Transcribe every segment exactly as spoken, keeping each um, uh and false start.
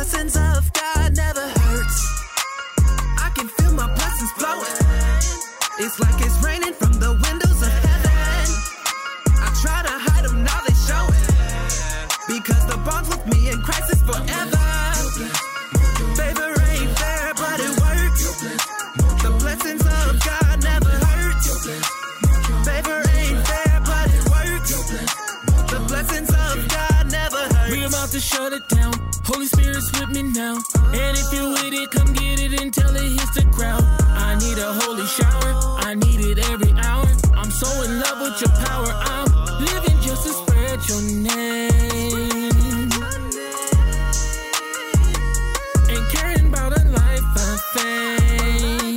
blessings of God never hurts. I can feel my blessings flowing. It's like it's raining from the windows of heaven. I try to hide them, now they show it. Because the bonds with me in Christ is forever. Favor ain't fair, but it works. The blessings of God never hurts. Favor ain't fair, but it works. The blessings of God never hurts. We about to shut it down. Holy Spirit's with me now. And if you're with it, come get it until it hits the ground. I need a holy shower. I need it every hour. I'm so in love with your power. I'm living just to spread your name. And caring about a life of fame.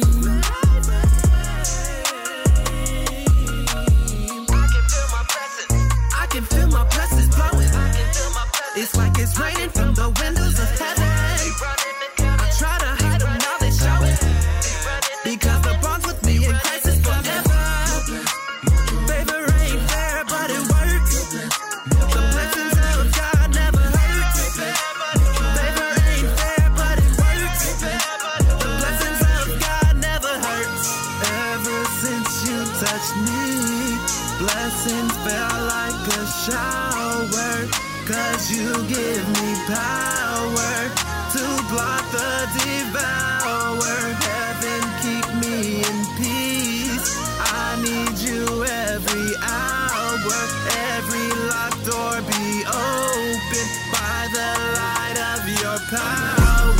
I can feel my blessings blowing. It's like it's raining from the windows of heaven. I try to hide them, now they show it. Because the bonds with me in Christ is forever. Favor ain't fair, but it works. The blessings of God never hurts. Favor ain't fair, but it works. The blessings of God never hurts. Ever since you touched me, blessings fell like a shower. Cause you give me power to block the devourer. Heaven, keep me in peace. I need you every hour. Every locked door be open by the light of your power.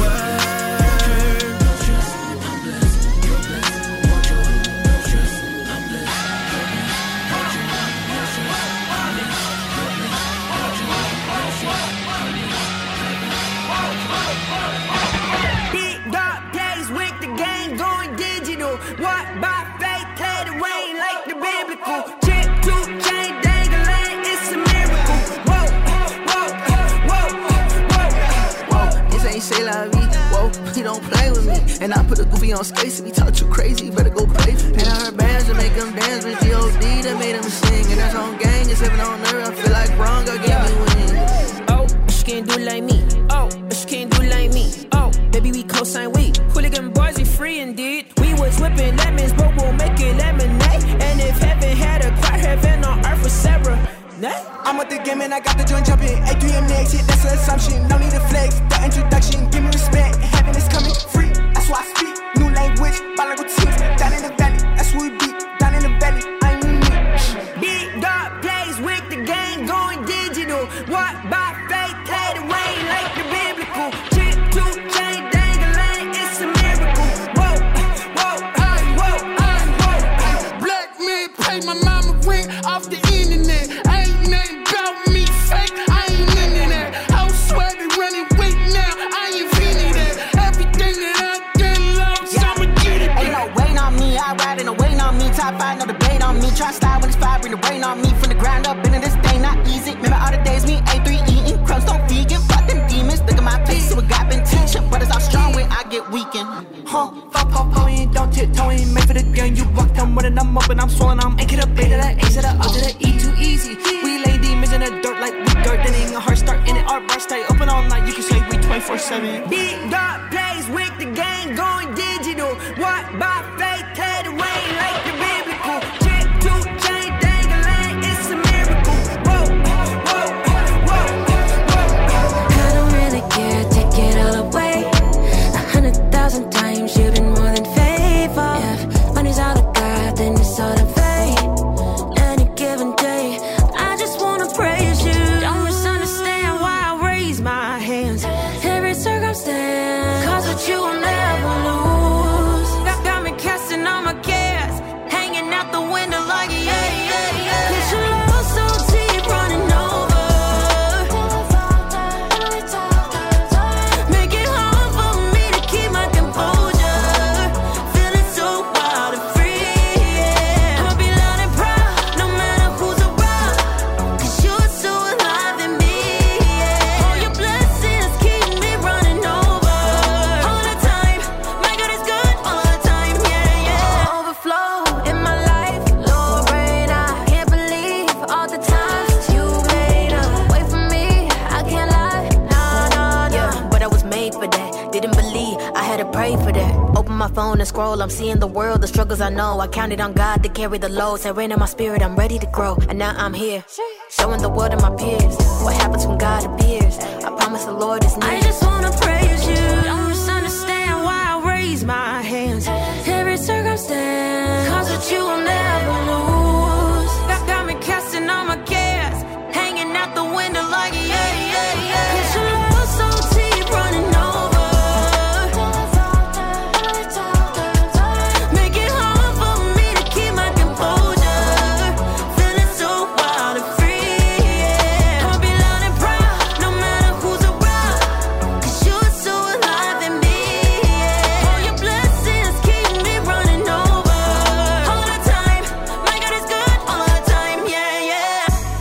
What by faith, clear the way like the biblical. Chip to chain dangling, it's a miracle. Whoa, whoa, whoa, whoa, whoa. This ain't say la vie. Whoa, he don't play with me. And I put a goofy on skates and he talk too crazy. Better go play for me. And I heard bands to make them dance with G O D that made them sing. And that's on gang, it's living on earth. I feel like wrong, God gave me wings. Oh, she can't do like me. Oh, she can't do like me. Oh, baby, we co-sign we. Hooligan boys, we free indeed. We was whipping lemons, but we'll make it lemonade. And if heaven had a choir, heaven on earth was Sarah. I'm with the game and I got the joint jumping. A three and exit, that's an assumption. No need to flex, the introduction. Give me respect, heaven is coming free. That's why I speak. New language, bilingual teams. Down in the valley, that's where we be. Down in the valley, I ain't unique. Big dark plays with the game going digital. What by faith, play the way like the biblical. Chip to chain dangling, it's a miracle. Whoa, whoa, whoa, whoa, whoa. Black man pay my mama rent off the internet. Ain't nothing about me fake, I ain't into that. I'll swear they running weak now, I ain't feeling that. Everything that I get lost, I'ma get it back. Ain't no wait on me, I ride in a wait on me. Top five, no debate on me. Try style when it's five, bring the rain on me. From the ground up, into this thing not easy. Remember all the days me A three eating crumbs, don't vegan. Fuck them demons, look at my face, so it got been teaching. But it's all strong when I get weakened. Huh, fuck, fuck, fuck, ain't don't tiptoe, ain't made for the game. You walked on more than I'm up and I'm swollen. I'm ain't get a bait to the A to the O to the E, too easy. We lay demons in the dirt like we dirt. Then ain't a heart start in it, our bar stay open all night. You can say we twenty-four seven. Big dark plays with the game going digital. What by faith, play the way like the biblical. Chip to chain dangling, it's a miracle. Whoa, whoa, whoa, whoa. I don't really care, take it all away. A hundred thousand times you've been more than faithful. If money's all I got, then it's all in faith. Any given day, I just wanna praise you. Don't misunderstand why I raise my hands. Every circumstance, cause with you I'll never lose. better pray for that. Open my phone and scroll, I'm seeing the world, the struggles I know. I counted on God to carry the load. Say rain in my spirit, I'm ready to grow. And now I'm here, showing the world and my peers what happens when God appears. I promise the Lord is near. I just wanna praise you. Don't misunderstand why I raise my hands. Every circumstance, cause with you I'll never lose. Got, got me casting all my cares, hanging out the window like yeah, yeah, yeah. Cause your love so deep, running over. Make it hard for me to keep my composure. Feeling so wild and free, yeah. I'll be loud and proud, no matter who's around. Cause you're so alive in me, yeah. All your blessings keep me running over. All the time, my God is good all the time, yeah, yeah.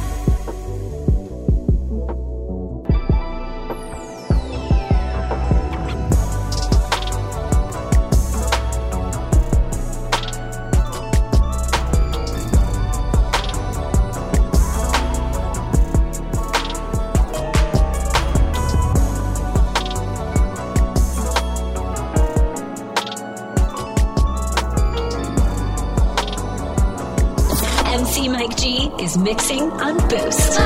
M C Mike G is mixing on Boost.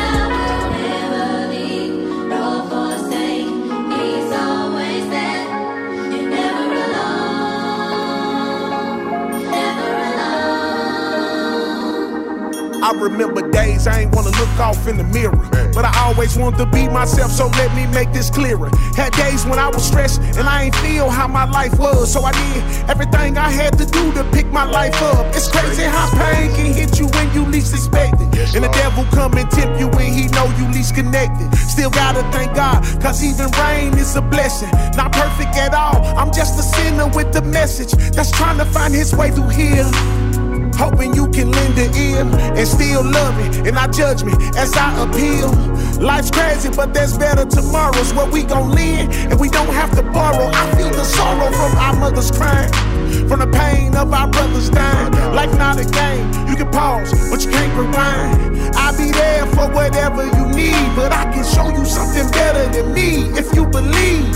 I remember days I ain't wanna look off in the mirror, but I always wanted to be myself, so let me make this clearer. Had days when I was stressed and I ain't feel how my life was, so I did everything I had to do to pick my life up. It's crazy how pain can hit you when you least expect it, and the devil come and tempt you when he know you least connected. Still gotta thank God, cause even rain is a blessing. Not perfect at all, I'm just a sinner with the message that's trying to find his way through here. Hoping you can lend an ear and still love me and not judge me as I appeal. Life's crazy, but there's better tomorrows where we gon' live and we don't have to borrow. I feel the sorrow from our mothers crying, from the pain of our brothers dying. Life not a game, you can pause, but you can't rewind. I'll be there for whatever you need, but I can show you something better than me if you believe.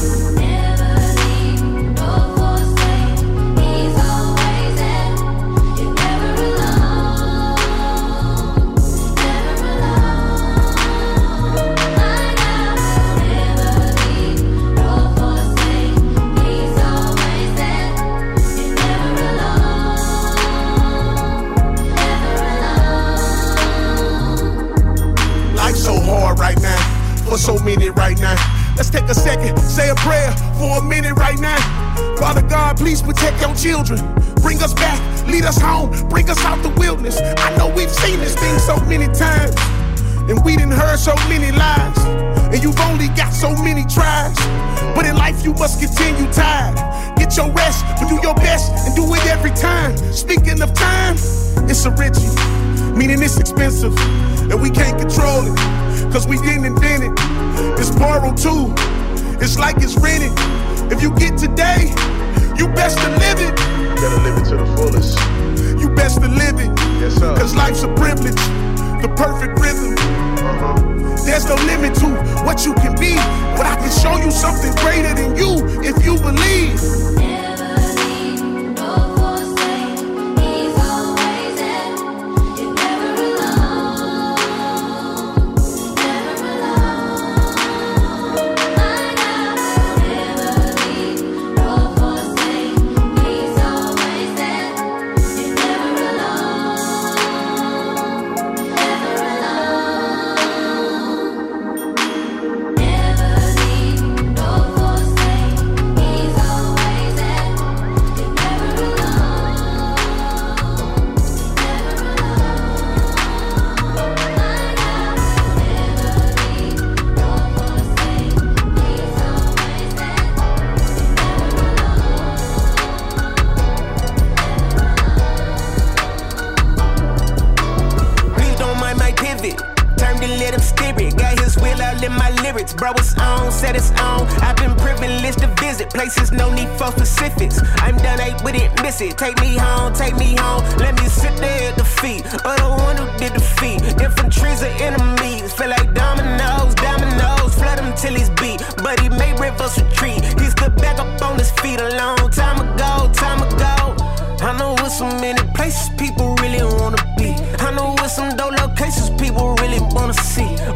Right now, for so many right now. Let's take a second, say a prayer for a minute right now. Father God, please protect your children. Bring us back, lead us home, bring us out the wilderness. I know we've seen this thing so many times, and we done heard so many lies, and you've only got so many tries. But in life you must continue tired. Get your rest, but do your best and do it every time. Speaking of time, it's a Richie, meaning it's expensive, and we can't control it, cause we didn't invent it. It's borrowed too, it's like it's rented. If you get today, you best to live it. You gotta live it to the fullest. You best to live it, yes, sir. Cause life's a privilege, the perfect rhythm. Uh-huh. There's no limit to what you can be, but I can show you something greater than you if you believe. Bro, it's on, set it's on. I've been privileged to visit places, no need for specifics. I'm done, ain't with it, miss it. Take me home, take me home. Let me sit there at the feet of the one who did defeat. Infantry's are enemies, feel like dominoes, dominoes. Flood him till he's beat, but he made rivers retreat. He stood back up on his feet.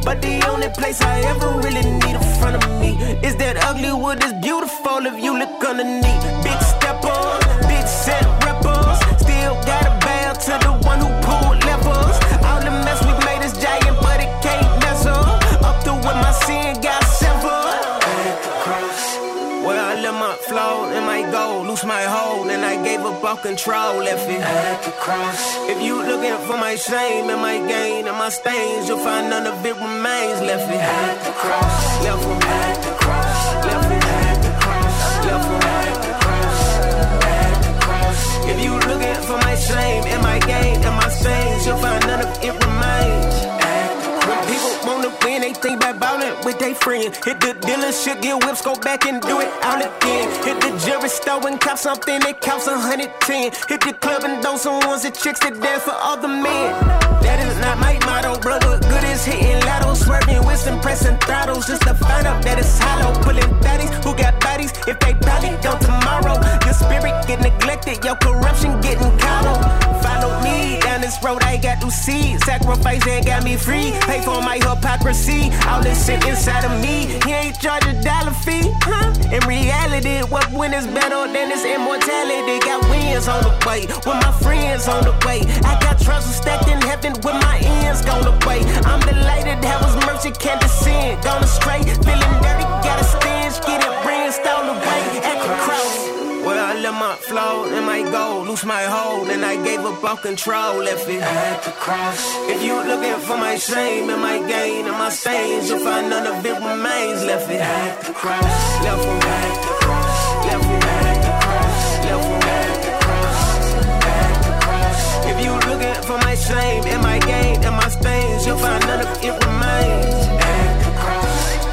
But the only place I ever really need in front of me is that ugly wood is beautiful if you look underneath. Big steppers, big set rippers. Still got a bow to the one who pulled levers. All the mess we made is giant, but it can't mess up. Up to when my sin got severed. At the cross, where I let my flow and my goal, lose my hold, and I gave up all control. Left it at the cross. If you looking for my shame and my gain and my stains, you'll find none of it remains. Left it at the cross. Left it at the cross. Left it at the cross. Left it at the cross. At the cross. If you looking for my shame and my gain and my stains, you'll find none of it remains. When people wanna win, they think about ballin' with they friends. Hit the dealership, get whips, go back and do it all again. Hit the jewelry store and cop something that costs a hundred ten. Hit the club and those some ones that chicks that dance for other men. That is not my motto, brother. Good as hitting lotto, swerving with some pressing throttles just to find out that it's hollow. Pulling baddies who got bodies if they probably don't tomorrow. Your spirit get neglected, your corruption getting coddled. Follow me down this road, I got to see. Sacrifice that got me free. Pay for my hypocrisy. All this shit inside of me. He ain't charge a dollar fee, huh? In reality, what win is better than this immortality? Got wins on the way, with my friends on the way. I got treasure stacked in heaven with my ends gone away. I'm delighted that was mercy can't descend. Gone astray, feeling dirty, got a stench. Get it brand stolen away at the cross. Where I let my flow and my goal, lose my hold, and I gave up all control. Left it at the cross. If you looking for my shame and my gain and my stains, you'll find none of it remains. Left it at the cross. Left it at the cross. Left it at the cross. Left it at the cross. At the cross. If you looking for my shame and my gain and my stains, you'll find none of it remains. At the cross.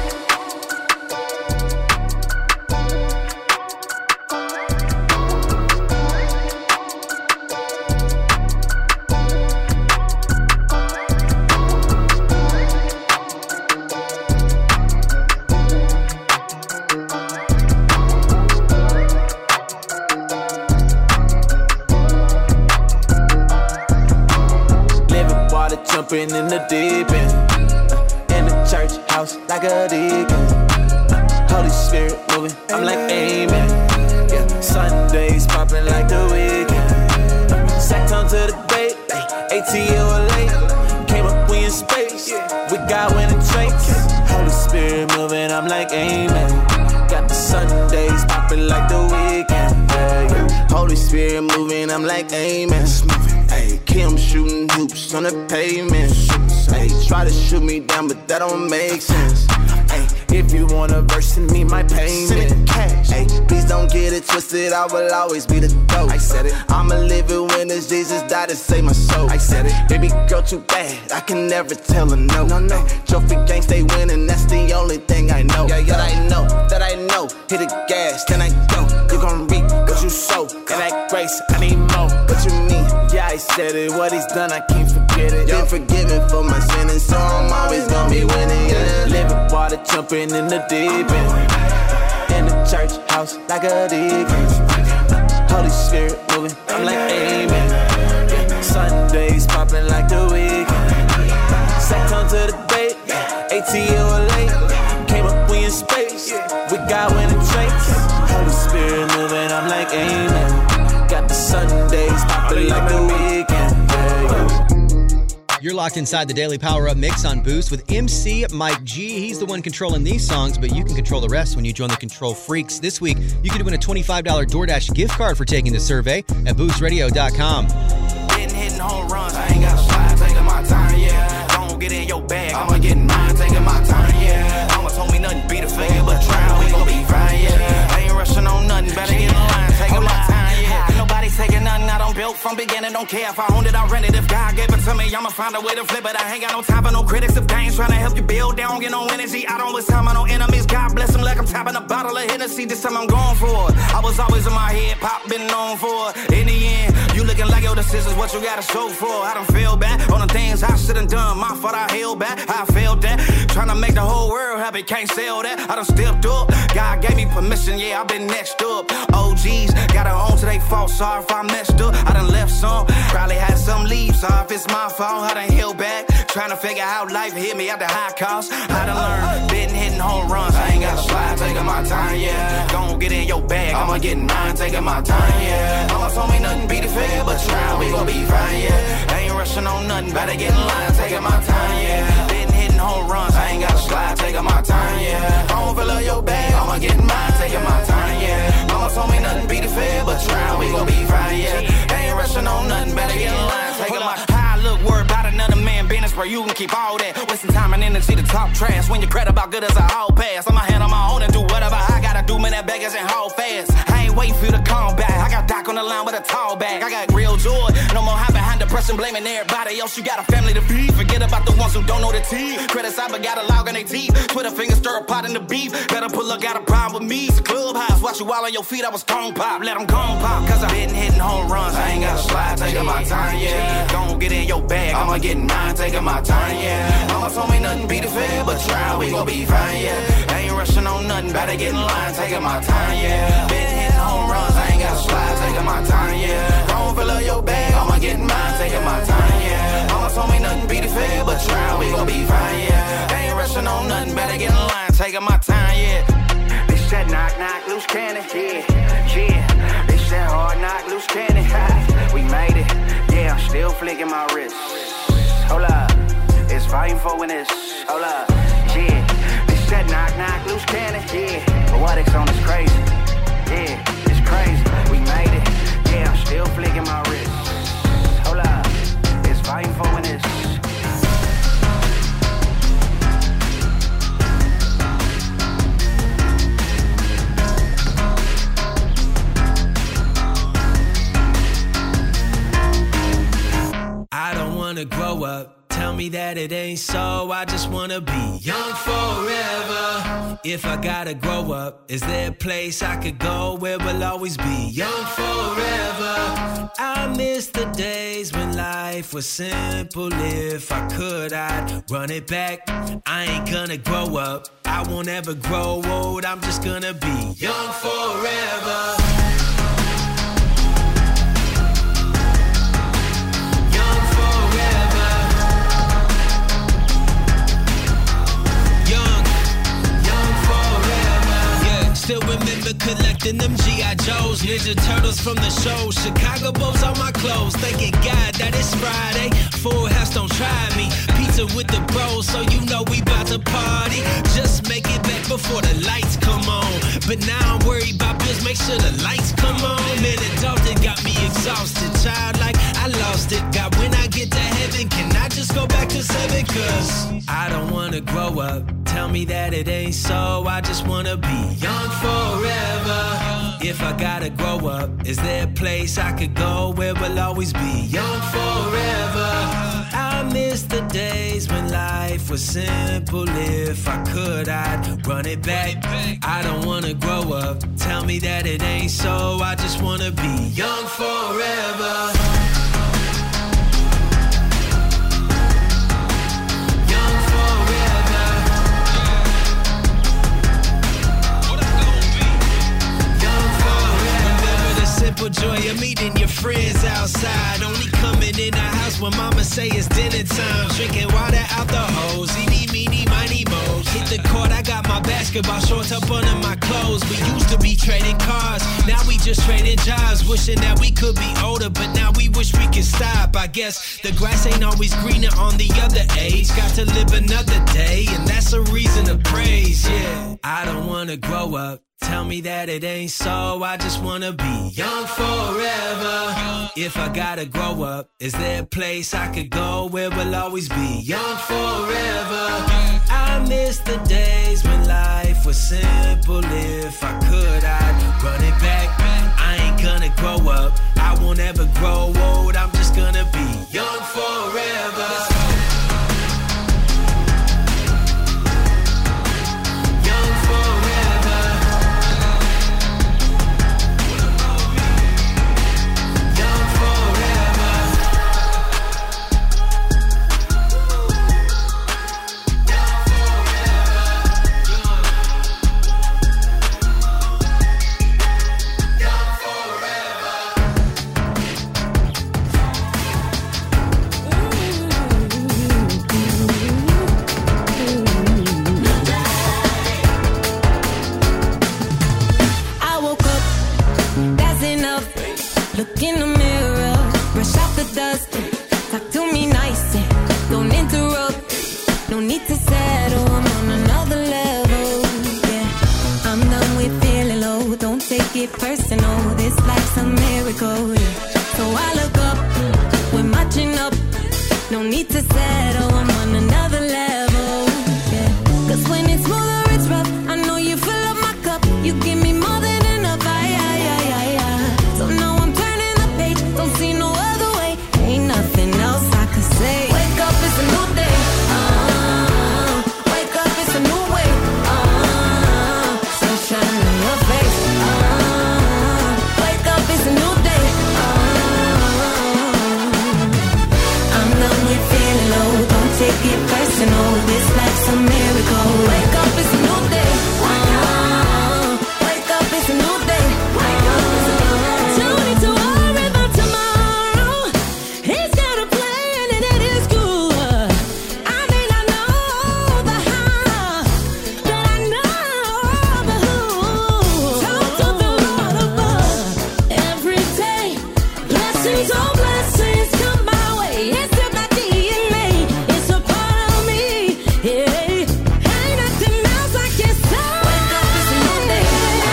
Jumping in the deep end, uh, in the church house like a deacon. Uh, Holy Spirit moving, I'm like amen. Yeah, Sundays popping like the weekend. Uh, Sacked on to the date, A T L late. Came up, we in space. We got winning traits. Holy Spirit moving, I'm like amen. Got the Sundays popping like the weekend. Yeah, yeah. Holy Spirit moving, I'm like amen. Ay, Kim shooting hoops on the pavement. Ay, try to shoot me down, but that don't make sense. Ay, if you want a verse in me, my payment. Ay, please don't get it twisted, I will always be the GOAT. I said it. I'ma live it when it's Jesus died to save my soul. I said it. Baby girl too bad, I can never tell her no. No, no. Trophy gang stay winning, that's the only thing I know. Yeah, yeah. That I know, that I know. Hit the gas, then I go. You gon' reap what you sow. And that grace, I need more. What you mean? Yeah, I said it. What he's done, I can't forget it. Been forgiven for my sin, and so I'm always gonna be winning. Yeah. Living water, jumping in the deep end. In the church house like a deacon. Holy Spirit moving, I'm like amen. Yeah. Sundays popping like the weekend. Sacked on to the date, A T L late. Came up, we in space. We got winning traits. Holy Spirit moving, I'm like amen. Got the Sundays popping like the weekend. Yeah, yeah. You're locked inside the Daily Power Up Mix on Boost with M C Mike G. He's the one controlling these songs, but you can control the rest when you join the Control Freaks. This week, you could win a twenty-five dollars DoorDash gift card for taking the survey at boost radio dot com. Hitting, hitting home runs, I ain't got a shot, taking my time, yeah. Don't get in your bag, I'ma get mine, taking my time, yeah. Mama told me nothing beat a finger, but try, we gon' be fine, yeah. I ain't rushing on nothing, better get in line, taking my time, yeah. Ain't nobody taking nothing, I don't build from beginning, don't care if I owned it, I rent it. If God gave it to me, I'ma find a way to flip it. I ain't got no time for no critics. If they ain't trying to help you build, they don't get no energy. I don't waste time on no enemies. God bless them like I'm tapping a bottle of Hennessy. This time I'm going for it. I was always in my head, pop been known for it. In the end, you looking like your decisions, what you gotta show for. I done feel bad on the things I should've done. My fault, I held back, I failed that. Trying to make the whole world happy, can't sell that. I done stepped up, God gave me permission, yeah, I been next up. O Gs, gotta own to they fault, sorry if I messed up. I done left some. Probably had some leaves off, it's my fault, I done held back. Trying to figure out life hit me at the high cost. I done learned, been hitting home runs, I ain't gotta slide, taking my time, yeah. Gon' get in your bag, I'ma get in mine, taking my time, yeah. Mama told me nothing be the fair, but try, we gon' be fine, yeah. I ain't rushing on nothing, better get in line, taking my time, yeah. Been hitting home runs, I ain't gotta slide, taking my time, yeah. Gon' fill up your bag, I'ma get in mine, taking my time, yeah. Mama told me nothing be the fair, but try, we gon' be fine, yeah. I ain't rushing on nothing, better get in line, taking my time. Look, worry about another man business, bro, you can keep all that. Wasting time and energy to talk trash when your credit about good as a hall pass. I'ma handle my own and do whatever I gotta do, man, that beggars and haul fast. I ain't waiting for you to come back. I got Doc on the line with a tall bag. I got real joy, no more hide behind depression, blaming everybody else. You got a family to feed. Forget about the ones who don't know the tea. Credit side, but got a log on their teeth. Twitter fingers stir a pot in the beef. Better pull up, got a problem with me. It's a clubhouse, watch you while on your feet. I was tongue pop, let them gon' pop. Cause I been hitting home runs. I ain't gotta slide, taking my time, yeah. Gon' get in your bag, I'ma get in mine, taking my time, yeah. Mama told me nothing be the fair, but try, we gon' be fine, yeah. I ain't rushing on nothing, better get in line, taking my time, yeah. Been hitting home runs, I ain't gotta slide, taking my time, yeah. Gon' fill up your bag, I'ma get in mine, taking my time, yeah. Mama told me nothing be the fair, but try, we gon' be fine, yeah. I ain't rushing on nothing, better get in line, taking my time, yeah. Bitch said knock, knock, loose cannon, yeah, yeah. Bitch said hard knock, loose cannon, ha. We made it, yeah, I'm still flicking my wrist. Hold up, it's volume four in this. Hold up, yeah. Bitch said knock, knock, loose cannon, yeah. But what it's on is crazy, yeah, it's crazy. We made it, yeah, I'm still flicking my wrist. Hold up, it's volume four in this. I don't wanna grow up, tell me that it ain't so. I just wanna be young forever. If I gotta grow up, is there a place I could go where we'll always be young forever? I miss the days when life was simple. If I could, I'd run it back. I ain't gonna grow up, I won't ever grow old. I'm just gonna be young forever. Still remember collecting them G I Joes, Ninja Turtles from the show, Chicago Bulls on my clothes. Thanking God that it's Friday, Full House don't try me. Pizza with the bros, so you know we bout to party. Just make it back before the lights come on. But now I'm worried about bills, make sure the lights come on. Man, adulting got me exhausted, childlike, I lost it. God, when I get to heaven, can I just go back to seven? Cause I don't wanna grow up, tell me that it ain't so. I just wanna be young forever. If I gotta grow up, is there a place I could go where we'll always be young forever? I miss the days when life was simple. If I could, I'd run it back. I don't wanna grow up, tell me that it ain't so. I just wanna be young forever. Simple joy of meeting your friends outside. Only coming in the house when mama say it's dinner time. Drinking water out the hose. Eeny, meeny, miny, mo's. Hit the court, I got my basketball shorts up under my clothes. We used to be trading cars, now we just trading jobs. Wishing that we could be older, but now we wish we could stop. I guess the grass ain't always greener on the other age. Got to live another day, and that's a reason to praise, yeah. I don't wanna grow up, tell me that it ain't so. I just wanna be young forever. If I gotta grow up, is there a place I could go where we'll always be young forever? I miss the days when life was simple. If I could, I'd run it back. I ain't gonna grow up, I won't ever grow old. I'm just gonna be young forever. take it personal. This life's a miracle. Yeah. So I look up, we're matching up. No need to settle, I'm on another level. Yeah. Cause when it's smooth or it's rough, I know you fill up my cup. You give me more than enough. Aye, aye, aye, aye, aye. So now I'm turning the page, don't see no other way. Ain't nothing else I could say. Wake up, it's a new day. Uh, wake up, it's a new way. Uh, sunshine in your face. Uh, wake up, it's a new day. Uh, I'm done with feeling low. Don't take it personal. This life's a miracle. Wake up, it's a new day. Uh, wake up, it's a new day. Wake up, it's a new day. Don't need to worry about tomorrow. He's got a plan and it is good. I may not know the how, but I know the who. Talk to the Lord above every day. Blessings on blessings come my way. It's in my D N A. It's a part of me. Yeah. Ain't nothing else I can say. Wake up, it's a new day.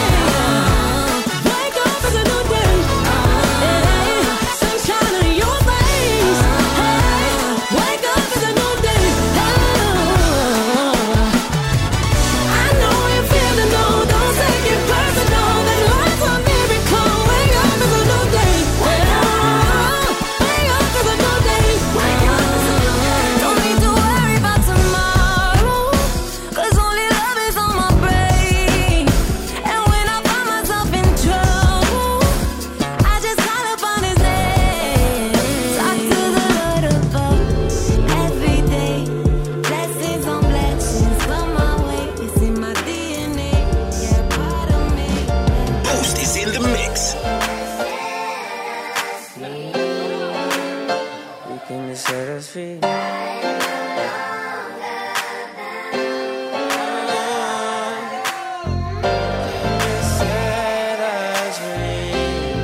Wake up, it's a new day. Hey, sunshine in your face. Hey, wake up, it's a new day. I know you're feeling low. Don't take it personal. That life's a miracle. Wake up, it's a new day. Wake up, it's a new day. Wake up, it's a new day. Don't need to worry about tomorrow. Cause only love is on my brain. And when I find myself in trouble, I just call upon his name. Talk to the Lord above every day. Blessings on blessings come my way. It's in my D N A. Yeah, part of me. Boost is in the mix. You came to set us free. Set us free.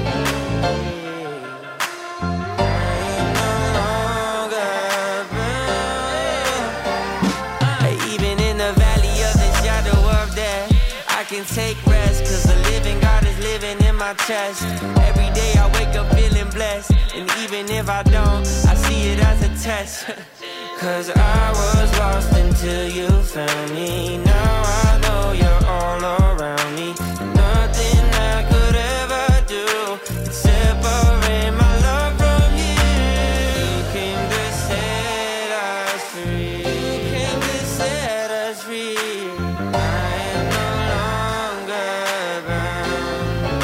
Even in the valley of the shadow of death, I can take rest, cause the living God is living in my chest. Every day I wake up feeling blessed, and even if I don't, I see it as a test. Cause I was lost until you found me. Now I know you're all around me. Nothing I could ever do could separate my love from you. You came to set us free. You came to set us free. I am no longer bound.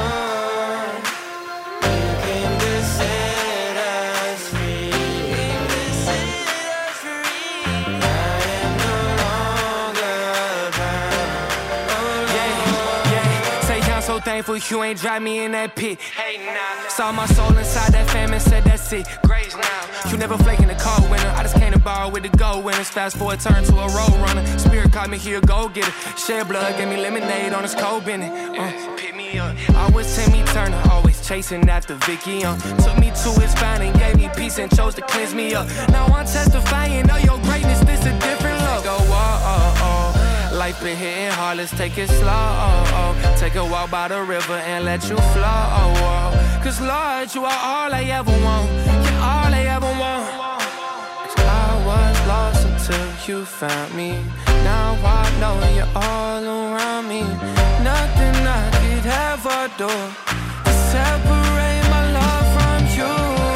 Oh, you came to set us free. You came to set us free. I am no longer bound. Oh, Yeah, yeah. Say I'm so thankful you ain't drive me in that pit. Hey, nah. Saw my soul inside that fam and said that's it. Grace now. You never flake in the cold winter. I just came to borrow with the gold winners. Fast forward, turn to a road runner. Spirit caught me here, go get it. Shed blood, gave me lemonade on this cold bennett. Uh, pick me up. I was Timmy Turner, always chasing after Vicky. Uh, took me to his spine and gave me peace and chose to cleanse me up. Now I'm testifying of your greatness. This a different look. Go, oh, oh, oh. Life been hitting hard, let's take it slow. Oh, oh. Take a walk by the river and let you flow. Oh, oh. Cause Lord, you are all I ever want. You're all I ever want. Cause I was lost until you found me. Now I know you're all around me. Nothing I could ever do to separate my love from you.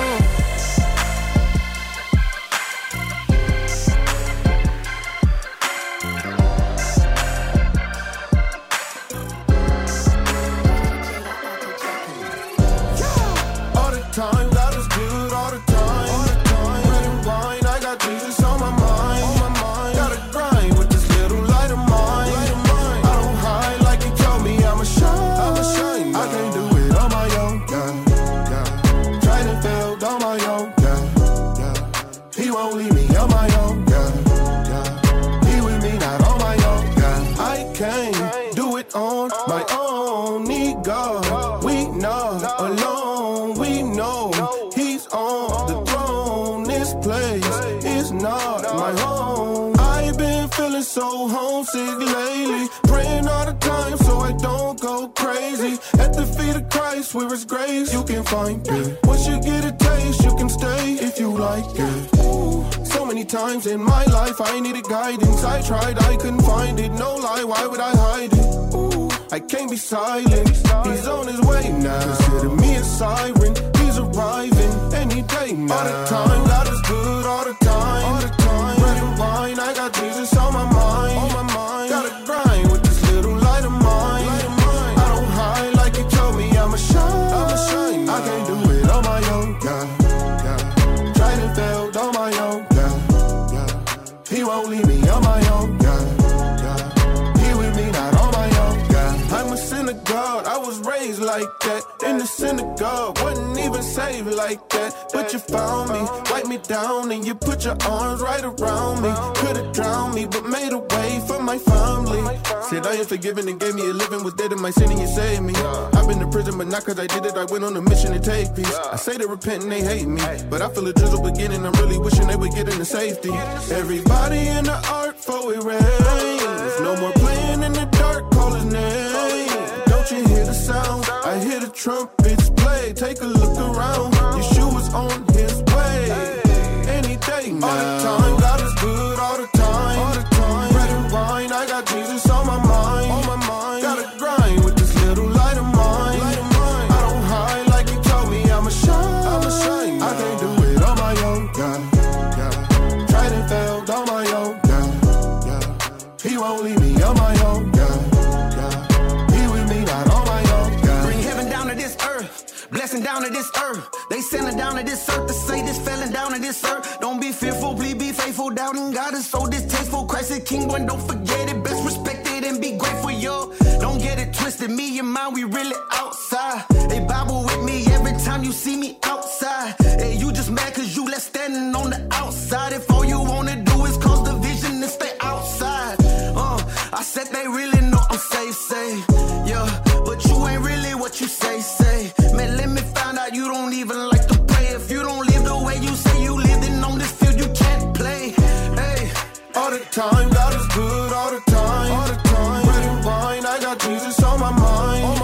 All the time, God was good all the time. Red and wine, I got Jesus on my mind. Gotta grind with this little light of mine. I don't hide like you told me I'ma shine. I can't do it on my own. Yeah, yeah. Tried and failed on my own. Yeah, yeah. He won't leave me on my own. Yeah, yeah. He with me, not on my own. Yeah, I can't do it on my own. Need God, we know alone. We know He's on the throne. This place is not my home. I've been feeling so homesick lately, praying all the time so I don't won't go crazy. At the feet of Christ, where it's grace, you can find it. Once you get a taste, you can stay if you like it. Ooh, so many times in my life, I needed guidance. I tried, I couldn't find it. No lie, why would I hide it? Ooh, I can't be silent. He's on his way now. Consider me a siren. He's arriving any day now. All the time, God is good all the time. All the time, bread and wine. I got Jesus on my mind. On my mind, gotta grind with this little light of mine. Light of mine. I don't hide like you told me. I'm a shine. I'm a shine. I can't do it on my own. Yeah, yeah. Tried and failed on my own. Yeah, yeah. He won't leave me on my own. Yeah, yeah. He with me, not on my own. Yeah. I'm a sinner, God. I was raised like that. In the synagogue, wasn't even saved like that. But you found me, wipe me down, and you put your arms right around me. Could've drowned me, but made a way for my family. Said I am forgiven and gave me a living. Was dead in my sin and you saved me. I've been to prison, but not cause I did it. I went on a mission to take peace. I say they repent and they hate me, but I feel a drizzle beginning. I'm really wishing they would get into safety. Everybody in the ark for it rains. No more playing in the dark, call his name. Don't you hear the sound? I hear the trumpets play. Take a look around. Yeshua's on his way. Any day now. All the time, God is good all the time. All the time, bread and wine. I got Jesus on my mind. On my mind, gotta grind with this little light of mine. Light of mine. I don't hide like you told me. I'm a shine. I'm a shine. I can't do it on my own. Yeah, yeah. Tried and failed on my own. Yeah, yeah. He won't leave me on my own. Yeah. Blessing down to this earth. They sending down to this earth to say this felling down to this earth. Don't be fearful, please be faithful. Doubting God is so distasteful. Christ is king, but don't forget it. Best respect it and be grateful, yo. Don't get it twisted. Me and mine, we really outside. Hey, Bible with me every time you see me outside. Hey, you just mad cause you left standing on the outside. If all you wanna do is cause division and stay outside. Uh, I said they really know I'm safe, safe. Yeah, but you ain't really what you say, say. Man, let me find out you don't even like to play. If you don't live the way you say you live, then on this field you can't play. Hey, all the time, God is good all the time. All the time, bread and wine. I got Jesus on my mind.